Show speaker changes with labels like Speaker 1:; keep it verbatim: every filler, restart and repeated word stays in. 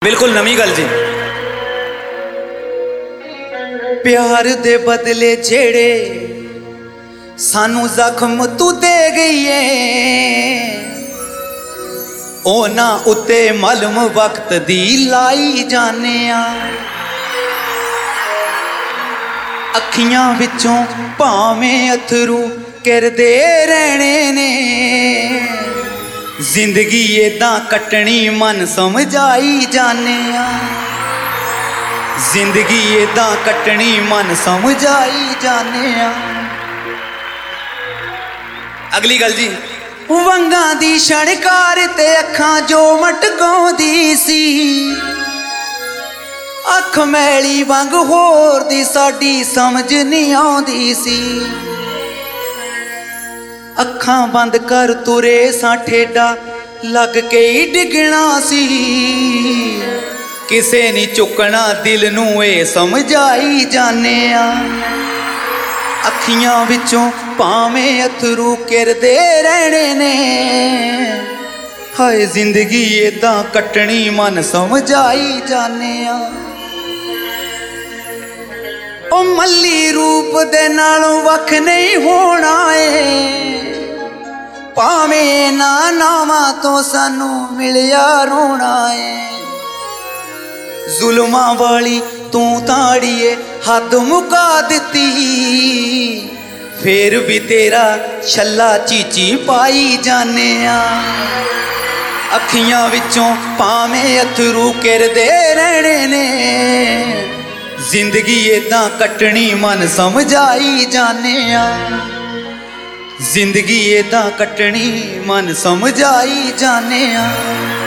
Speaker 1: बिल्कुल नवी गल जी।
Speaker 2: प्यार दे बदले जेड़े सानू जख्म तू दे गई है, ओना उत्ते मलम वक्त दी लाई जाने आ। अखियां विचों भावें अथरू किरदे रहने ने, जिंदगी एदां कटनी मन समझाई जाने आ। जिंदगी एदां कटनी मन समझाई जाने आ।
Speaker 1: अगली गल जी।
Speaker 2: वंगां दी छणकार ते अखां जो मटकाउंदी सी, अख मैली वंग होर दी साडी समझ नहीं आउंदी सी। अखां बंद कर तुरे सां ठेडा लग के ही डिगना सी, किसे नहीं चुकना दिल नू ए समझाई जाने आ। अखियां विचों भावें अथरू किरदे रहने ने, हाय जिंदगी एदां कटनी मन समझाई जाने आ। ओ मल्ली रूप दे नालों वख नहीं होना ए, भावें ना नावां तो सानू मिलिया रोना है। जुल्मां वाली तू ताड़िए हद मुका दिती, फिर भी तेरा छल्ला चीची पाई जाने आ। अखियां विचों भावें अथरू किरदे रहने ने, जिंदगी एदां कटनी मन समझाई जाने आ। जिंदगी एदां कटनी मन समझाई जाने आ।